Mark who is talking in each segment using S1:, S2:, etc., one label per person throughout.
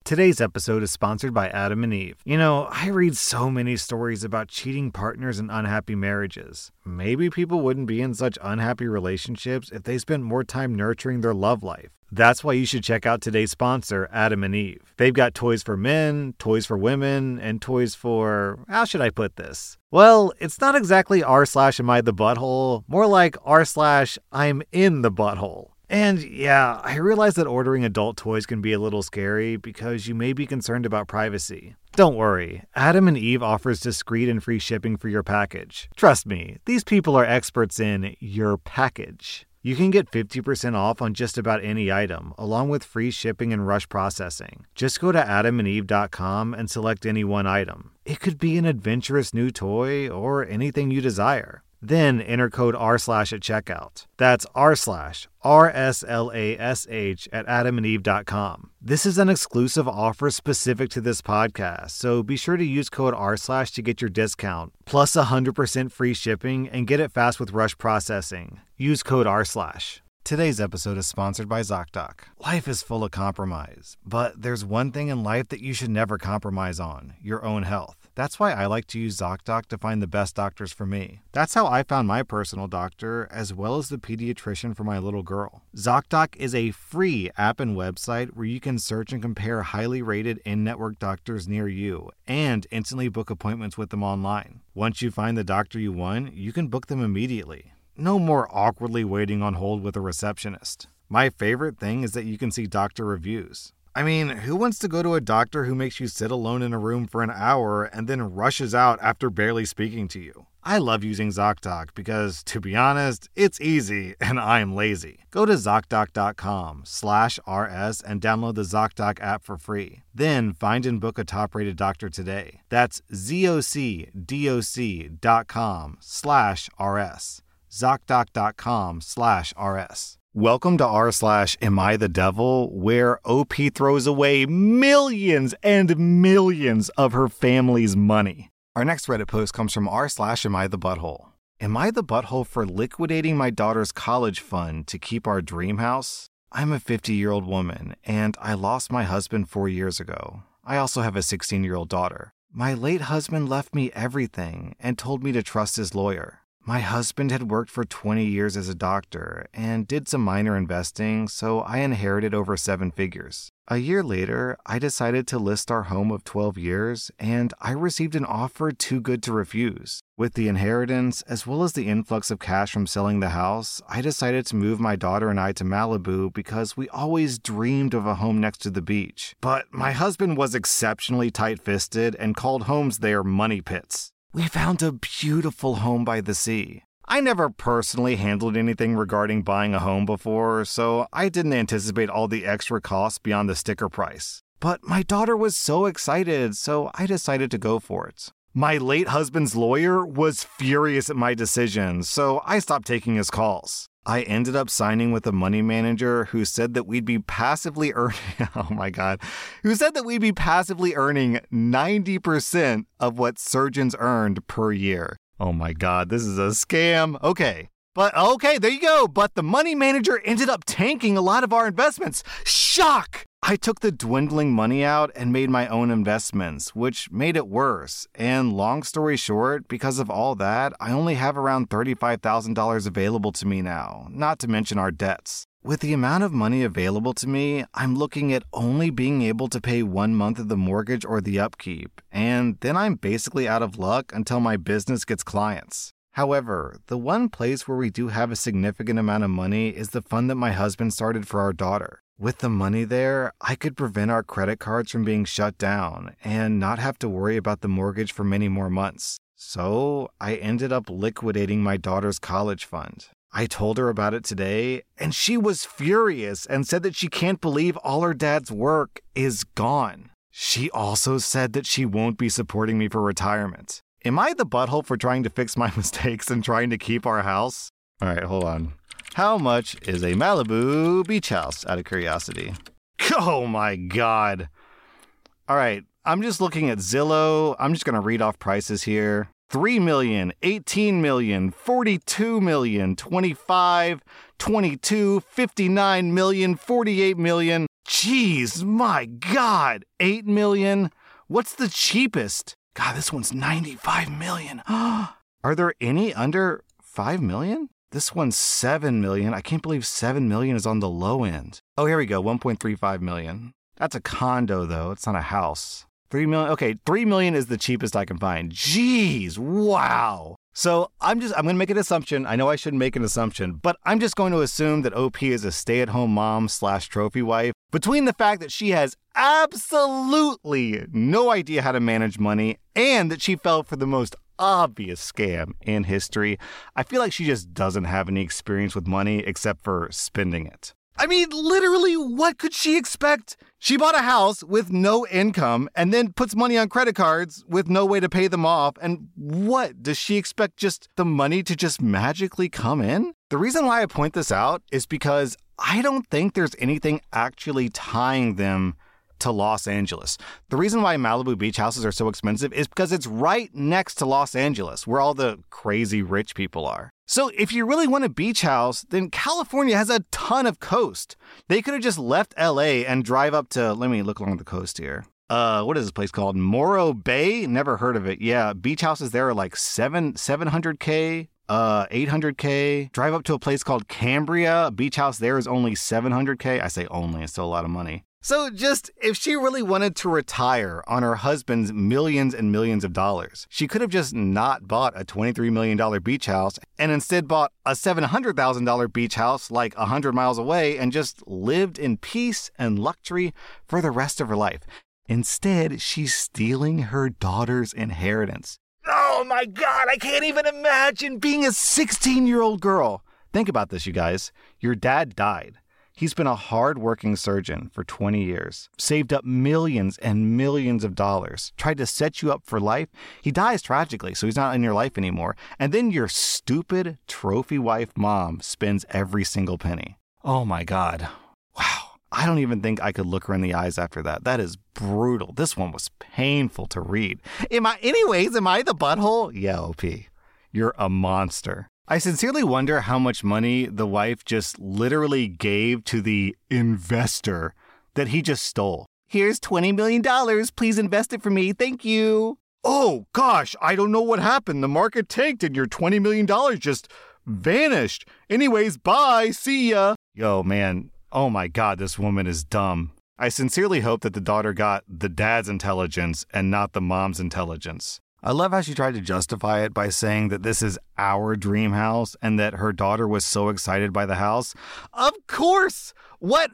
S1: Today's episode is sponsored by Adam and Eve. You know, I read so many stories about cheating partners and unhappy marriages. Maybe people wouldn't be in such unhappy relationships if they spent more time nurturing their love life. That's why you should check out today's sponsor, Adam and Eve. They've got toys for men, toys for women, and toys for... how should I put this? Well, it's not exactly r/am I the butthole, more like r/I'm in the butthole. And yeah, I realize that ordering adult toys can be a little scary because you may be concerned about privacy. Don't worry, Adam and Eve offers discreet and free shipping for your package. Trust me, these people are experts in your package. You can get 50% off on just about any item, along with free shipping and rush processing. Just go to adamandeve.com and select any one item. It could be an adventurous new toy or anything you desire. Then enter code r/ at checkout. That's r/RSLASH at adamandeve.com. This is an exclusive offer specific to this podcast, so be sure to use code r/ to get your discount, plus 100% free shipping, and get it fast with rush processing. Use code r/. Today's episode is sponsored by ZocDoc. Life is full of compromise, but there's one thing in life that you should never compromise on: your own health. That's why I like to use ZocDoc to find the best doctors for me. That's how I found my personal doctor, as well as the pediatrician for my little girl. ZocDoc is a free app and website where you can search and compare highly rated in-network doctors near you and instantly book appointments with them online. Once you find the doctor you want, you can book them immediately. No more awkwardly waiting on hold with a receptionist. My favorite thing is that you can see doctor reviews. I mean, who wants to go to a doctor who makes you sit alone in a room for an hour and then rushes out after barely speaking to you? I love using ZocDoc because, to be honest, it's easy and I'm lazy. Go to ZocDoc.com/RS and download the ZocDoc app for free. Then find and book a top-rated doctor today. That's ZocDoc.com/RS. ZocDoc.com/RS. Welcome to r/Am I the Devil, where OP throws away millions and millions of her family's money. Our next Reddit post comes from r/Am I the Butthole. Am I the butthole for liquidating my daughter's college fund to keep our dream house? I'm a 50-year-old woman, and I lost my husband 4 years ago. I also have a 16-year-old daughter. My late husband left me everything and told me to trust his lawyer. My husband had worked for 20 years as a doctor and did some minor investing, so I inherited over 7 figures. A year later, I decided to list our home of 12 years, and I received an offer too good to refuse. With the inheritance, as well as the influx of cash from selling the house, I decided to move my daughter and I to Malibu because we always dreamed of a home next to the beach. But my husband was exceptionally tight-fisted and called homes there money pits. We found a beautiful home by the sea. I never personally handled anything regarding buying a home before, so I didn't anticipate all the extra costs beyond the sticker price. But my daughter was so excited, so I decided to go for it. My late husband's lawyer was furious at my decision, so I stopped taking his calls. I ended up signing with a money manager who said that we'd be passively earning, who said that we'd be passively earning 90% of what surgeons earned per year. Oh my God, this is a scam. Okay, there you go. But the money manager ended up tanking a lot of our investments. Shock! I took the dwindling money out and made my own investments, which made it worse. And long story short, because of all that, I only have around $35,000 available to me now, not to mention our debts. With the amount of money available to me, I'm looking at only being able to pay 1 month of the mortgage or the upkeep, and then I'm basically out of luck until my business gets clients. However, the one place where we do have a significant amount of money is the fund that my husband started for our daughter. With the money there, I could prevent our credit cards from being shut down and not have to worry about the mortgage for many more months. So I ended up liquidating my daughter's college fund. I told her about it today, and she was furious and said that she can't believe all her dad's work is gone. She also said that she won't be supporting me for retirement. Am I the butthole for trying to fix my mistakes and trying to keep our house? All right, hold on. How much is a Malibu beach house, out of curiosity? Oh my God. All right, I'm just looking at Zillow. I'm just going to read off prices here. 3 million, 18 million, 42 million, 25, 22, 59 million, 48 million. Jeez, my God. 8 million? What's the cheapest? God, this one's 95 million. Are there any under 5 million? This one's 7 million. I can't believe 7 million is on the low end. Oh, here we go. 1.35 million. That's a condo, though. It's not a house. 3 million. Okay, 3 million is the cheapest I can find. Jeez, wow. So I'm going to make an assumption. I know I shouldn't make an assumption, but I'm just going to assume that OP is a stay-at-home mom / trophy wife. Between the fact that she has absolutely no idea how to manage money and that she fell for the most obvious scam in history, I feel like she just doesn't have any experience with money except for spending it. I mean, literally, what could she expect? She bought a house with no income and then puts money on credit cards with no way to pay them off. And what? Does she expect just the money to just magically come in? The reason why I point this out is because I don't think there's anything actually tying them to Los Angeles. The reason why Malibu beach houses are so expensive is because it's right next to Los Angeles, where all the crazy rich people are. So if you really want a beach house, then California has a ton of coast. They could have just left LA and drive up to, let me look along the coast here. What is this place called? Morro Bay? Never heard of it. Yeah, beach houses there are like $700K, $800K. Drive up to a place called Cambria. A beach house there is only $700K. I say only, it's still a lot of money. So just, if she really wanted to retire on her husband's millions and millions of dollars, she could have just not bought a $23 million beach house and instead bought a $700,000 beach house like 100 miles away and just lived in peace and luxury for the rest of her life. Instead, she's stealing her daughter's inheritance. Oh my God, I can't even imagine being a 16-year-old girl. Think about this, you guys. Your dad died. He's been a hard-working surgeon for 20 years, saved up millions and millions of dollars, tried to set you up for life. He dies tragically, so he's not in your life anymore. And then your stupid trophy wife mom spends every single penny. Oh my God. Wow. I don't even think I could look her in the eyes after that. That is brutal. This one was painful to read. Am I the butthole? Yeah, OP. You're a monster. I sincerely wonder how much money the wife just literally gave to the investor that he just stole. Here's $20 million. Please invest it for me. Thank you. Oh, gosh, I don't know what happened. The market tanked and your $20 million just vanished. Anyways, bye. See ya. Yo, man. Oh, my God, this woman is dumb. I sincerely hope that the daughter got the dad's intelligence and not the mom's intelligence. I love how she tried to justify it by saying that this is our dream house and that her daughter was so excited by the house. Of course! What,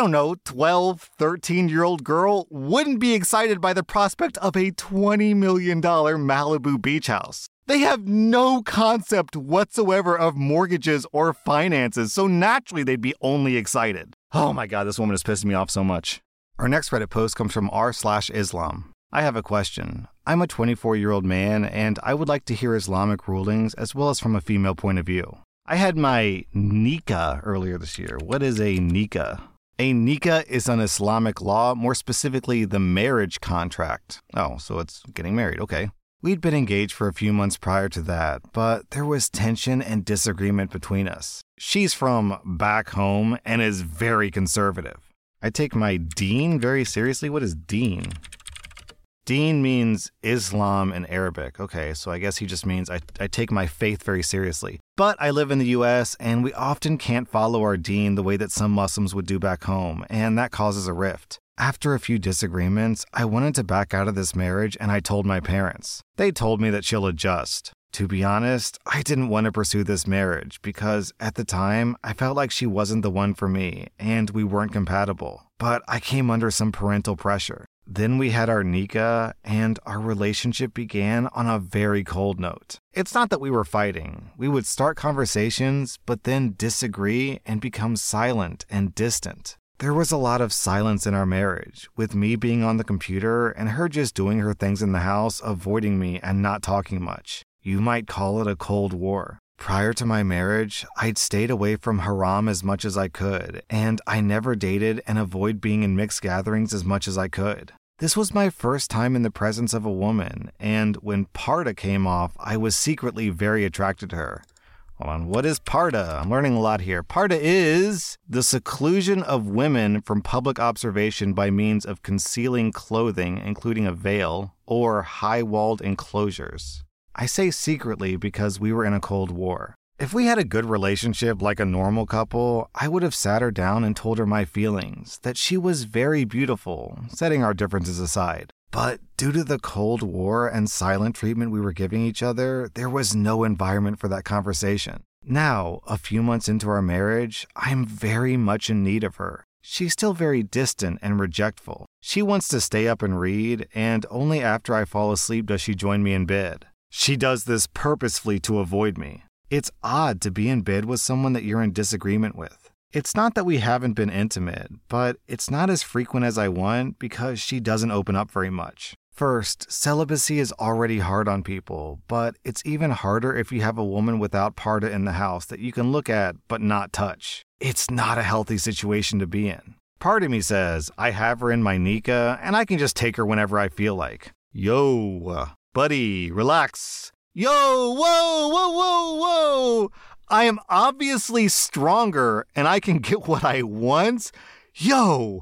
S1: 12, 13-year-old girl wouldn't be excited by the prospect of a $20 million Malibu beach house? They have no concept whatsoever of mortgages or finances, so naturally they'd be only excited. Oh my God, this woman is pissing me off so much. Our next Reddit post comes from r/Islam. I have a question. I'm a 24-year-old man, and I would like to hear Islamic rulings as well as from a female point of view. I had my nikah earlier this year. What is a nikah? A nikah is an Islamic law, more specifically the marriage contract. Oh, so it's getting married, okay. We'd been engaged for a few months prior to that, but there was tension and disagreement between us. She's from back home and is very conservative. I take my deen very seriously. What is deen? Deen means Islam in Arabic. Okay, so I guess he just means I take my faith very seriously. But I live in the U.S., and we often can't follow our deen the way that some Muslims would do back home, and that causes a rift. After a few disagreements, I wanted to back out of this marriage, and I told my parents. They told me that she'll adjust. To be honest, I didn't want to pursue this marriage because at the time, I felt like she wasn't the one for me, and we weren't compatible. But I came under some parental pressure. Then we had our nikah, and our relationship began on a very cold note. It's not that we were fighting. We would start conversations, but then disagree and become silent and distant. There was a lot of silence in our marriage, with me being on the computer and her just doing her things in the house, avoiding me and not talking much. You might call it a Cold War. Prior to my marriage, I'd stayed away from haram as much as I could, and I never dated and avoid being in mixed gatherings as much as I could. This was my first time in the presence of a woman, and when Parda came off, I was secretly very attracted to her. Hold on. What is PARTA? I'm learning a lot here. PARTA is the seclusion of women from public observation by means of concealing clothing, including a veil, or high-walled enclosures. I say secretly because we were in a Cold War. If we had a good relationship like a normal couple, I would have sat her down and told her my feelings, that she was very beautiful, setting our differences aside. But due to the Cold War and silent treatment we were giving each other, there was no environment for that conversation. Now, a few months into our marriage, I'm very much in need of her. She's still very distant and rejectful. She wants to stay up and read, and only after I fall asleep does she join me in bed. She does this purposefully to avoid me. It's odd to be in bed with someone that you're in disagreement with. It's not that we haven't been intimate, but it's not as frequent as I want because she doesn't open up very much. First, celibacy is already hard on people, but it's even harder if you have a woman without PARTA in the house that you can look at but not touch. It's not a healthy situation to be in. Part of me says, I have her in my Nika, and I can just take her whenever I feel like. Yo, buddy, relax. Yo, whoa, whoa, whoa, whoa. I am obviously stronger and I can get what I want? Yo,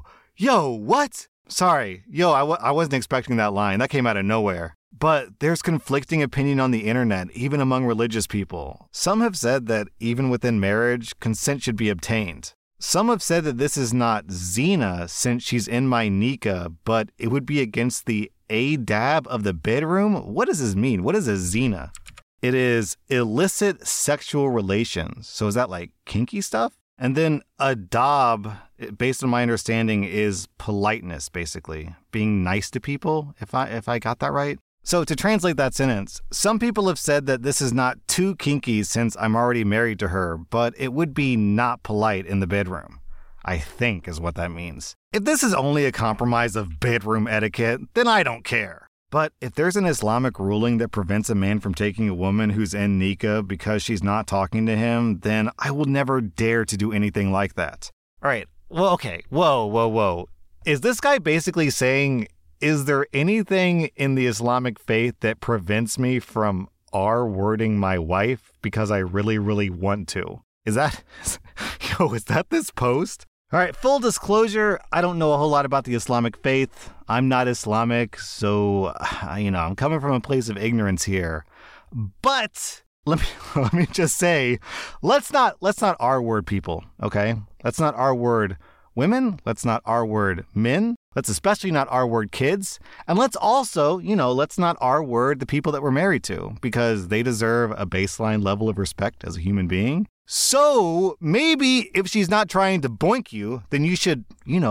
S1: what? Sorry, I wasn't expecting that line. That came out of nowhere. But there's conflicting opinion on the internet, even among religious people. Some have said that even within marriage, consent should be obtained. Some have said that this is not zina since she's in my Nika, but it would be against the adab of the bedroom? What does this mean? What is a zina? It is illicit sexual relations. So is that like kinky stuff? And then adab, based on my understanding, is politeness, basically. Being nice to people, if I got that right. So to translate that sentence, some people have said that this is not too kinky since I'm already married to her, but it would be not polite in the bedroom. I think is what that means. If this is only a compromise of bedroom etiquette, then I don't care. But if there's an Islamic ruling that prevents a man from taking a woman who's in Nika because she's not talking to him, then I will never dare to do anything like that. All right, well, okay, whoa. Is this guy basically saying, is there anything in the Islamic faith that prevents me from R-wording my wife because I really, really want to? Is that this post? All right, full disclosure, I don't know a whole lot about the Islamic faith. I'm not Islamic, so, I'm coming from a place of ignorance here. But let me just say, let's not R-word people, okay? Let's not R-word women. Let's not R-word men. Let's especially not R-word kids. And let's also, let's not R-word the people that we're married to because they deserve a baseline level of respect as a human being. So maybe if she's not trying to boink you, then you should,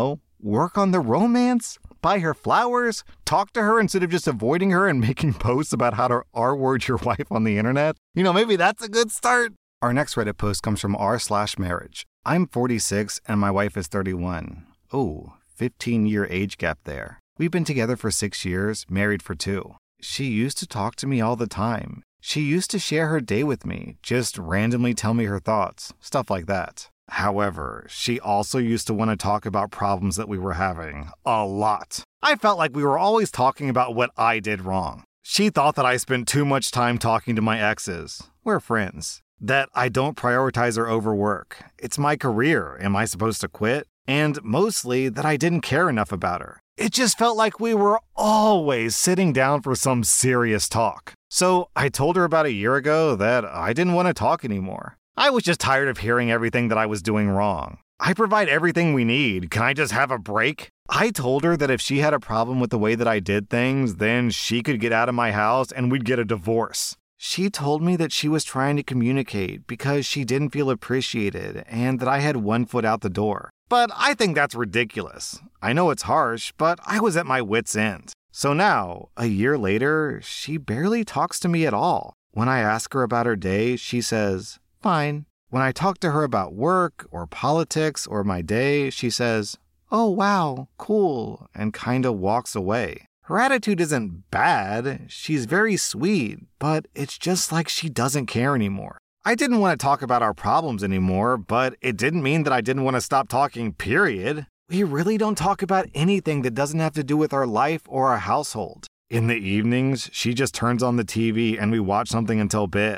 S1: work on the romance, buy her flowers, talk to her instead of just avoiding her and making posts about how to R-word your wife on the internet. Maybe that's a good start. Our next Reddit post comes from r/marriage. I'm 46 and my wife is 31. Oh, 15-year age gap there. We've been together for 6 years, married for 2. She used to talk to me all the time. She used to share her day with me, just randomly tell me her thoughts, stuff like that. However, she also used to want to talk about problems that we were having. A lot. I felt like we were always talking about what I did wrong. She thought that I spent too much time talking to my exes. We're friends. That I don't prioritize her over work. It's my career. Am I supposed to quit? And mostly that I didn't care enough about her. It just felt like we were always sitting down for some serious talk. So I told her about a year ago that I didn't want to talk anymore. I was just tired of hearing everything that I was doing wrong. I provide everything we need. Can I just have a break? I told her that if she had a problem with the way that I did things, then she could get out of my house and we'd get a divorce. She told me that she was trying to communicate because she didn't feel appreciated and that I had one foot out the door. But I think that's ridiculous. I know it's harsh, but I was at my wit's end. So now, a year later, she barely talks to me at all. When I ask her about her day, she says, fine. When I talk to her about work or politics or my day, she says, oh wow, cool, and kinda walks away. Her attitude isn't bad, she's very sweet, but it's just like she doesn't care anymore. I didn't want to talk about our problems anymore, but it didn't mean that I didn't want to stop talking, period. We really don't talk about anything that doesn't have to do with our life or our household. In the evenings, she just turns on the TV and we watch something until bed.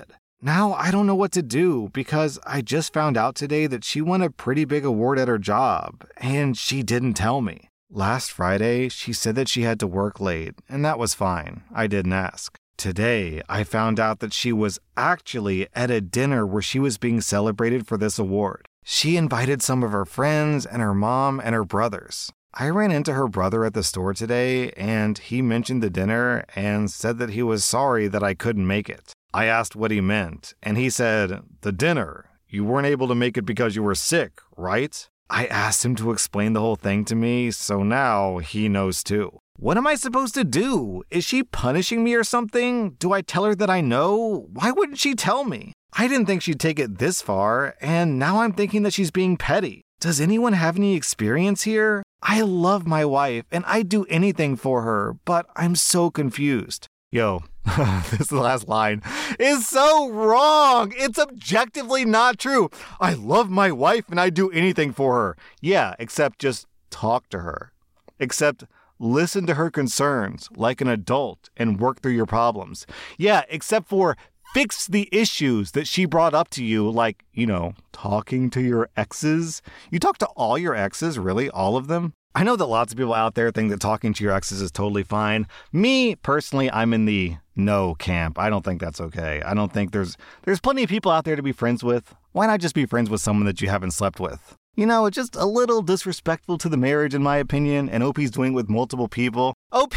S1: Now I don't know what to do because I just found out today that she won a pretty big award at her job, and she didn't tell me. Last Friday, she said that she had to work late, and that was fine. I didn't ask. Today, I found out that she was actually at a dinner where she was being celebrated for this award. She invited some of her friends and her mom and her brothers. I ran into her brother at the store today, and he mentioned the dinner and said that he was sorry that I couldn't make it. I asked what he meant, and he said, "The dinner. You weren't able to make it because you were sick, right?" I asked him to explain the whole thing to me, so now he knows too. What am I supposed to do? Is she punishing me or something? Do I tell her that I know? Why wouldn't she tell me? I didn't think she'd take it this far, and now I'm thinking that she's being petty. Does anyone have any experience here? I love my wife, and I'd do anything for her, but I'm so confused. Yo, this is the last line, is so wrong. It's objectively not true. I love my wife and I'd do anything for her. Yeah, except just talk to her. Except listen to her concerns like an adult and work through your problems. Yeah, except for fix the issues that she brought up to you, like, talking to your exes. You talk to all your exes, really? All of them? I know that lots of people out there think that talking to your exes is totally fine. Me, personally, I'm in the no camp. I don't think that's okay. I don't think there's plenty of people out there to be friends with. Why not just be friends with someone that you haven't slept with? It's just a little disrespectful to the marriage, in my opinion, and OP's doing it with multiple people. OP,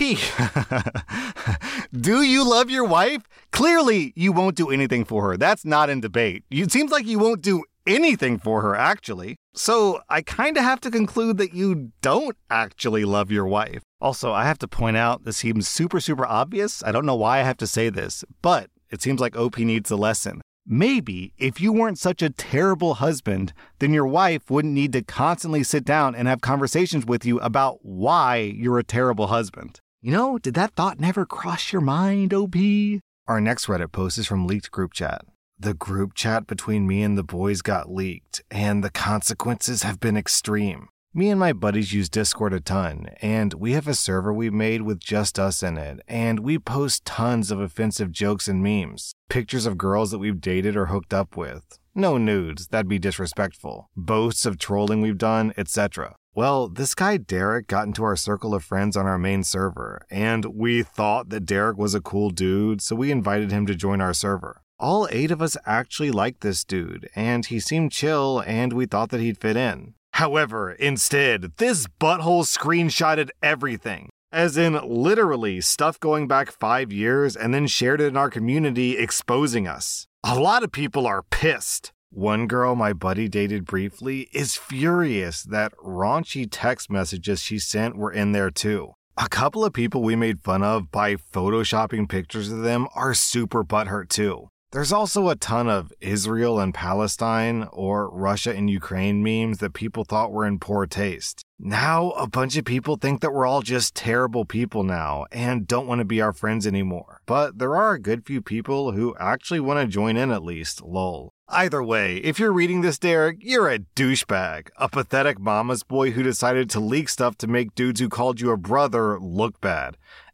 S1: do you love your wife? Clearly, you won't do anything for her. That's not in debate. It seems like you won't do anything for her, actually. So I kind of have to conclude that you don't actually love your wife. Also, I have to point out, this seems super, super obvious. I don't know why I have to say this, but it seems like OP needs a lesson. Maybe if you weren't such a terrible husband, then your wife wouldn't need to constantly sit down and have conversations with you about why you're a terrible husband. Did that thought never cross your mind, OP? Our next Reddit post is from Leaked Group Chat. The group chat between me and the boys got leaked, and the consequences have been extreme. Me and my buddies use Discord a ton, and we have a server we made with just us in it, and we post tons of offensive jokes and memes. Pictures of girls that we've dated or hooked up with. No nudes, that'd be disrespectful. Boasts of trolling we've done, etc. Well, this guy Derek got into our circle of friends on our main server, and we thought that Derek was a cool dude, so we invited him to join our server. All 8 of us actually liked this dude, and he seemed chill, and we thought that he'd fit in. However, instead, this butthole screenshotted everything. As in, literally, stuff going back 5 years and then shared it in our community, exposing us. A lot of people are pissed. One girl my buddy dated briefly is furious that raunchy text messages she sent were in there too. A couple of people we made fun of by photoshopping pictures of them are super butthurt too. There's also a ton of Israel and Palestine or Russia and Ukraine memes that people thought were in poor taste. Now, a bunch of people think that we're all just terrible people now and don't want to be our friends anymore. But there are a good few people who actually want to join in at least, lol. Either way, if you're reading this, Derek, you're a douchebag. A pathetic mama's boy who decided to leak stuff to make dudes who called you a brother look bad.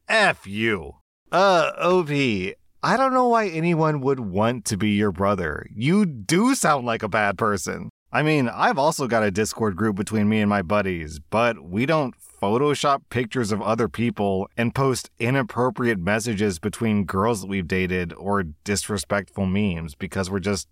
S1: F you. OP. I don't know why anyone would want to be your brother. You do sound like a bad person. I mean, I've also got a Discord group between me and my buddies, but we don't Photoshop pictures of other people and post inappropriate messages between girls that we've dated or disrespectful memes because we're just,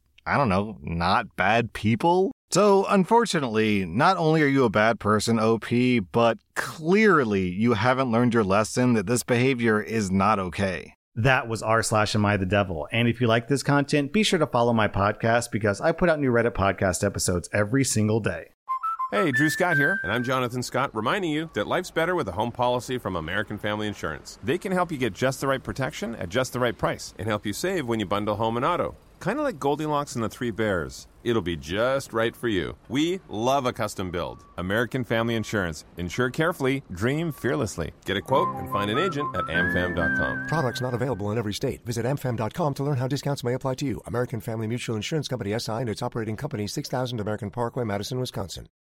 S1: not bad people. So, unfortunately, not only are you a bad person, OP, but clearly you haven't learned your lesson that this behavior is not okay. That was r/Am I the Devil. And if you like this content, be sure to follow my podcast because I put out new Reddit podcast episodes every single day.
S2: Hey, Drew Scott here, and I'm Jonathan Scott, reminding you that life's better with a home policy from American Family Insurance. They can help you get just the right protection at just the right price and help you save when you bundle home and auto. Kind of like Goldilocks and the Three Bears. It'll be just right for you. We love a custom build. American Family Insurance. Insure carefully, dream fearlessly. Get a quote and find an agent at amfam.com.
S3: Products not available in every state. Visit amfam.com to learn how discounts may apply to you. American Family Mutual Insurance Company, SI, and its operating company, 6000 American Parkway, Madison, Wisconsin.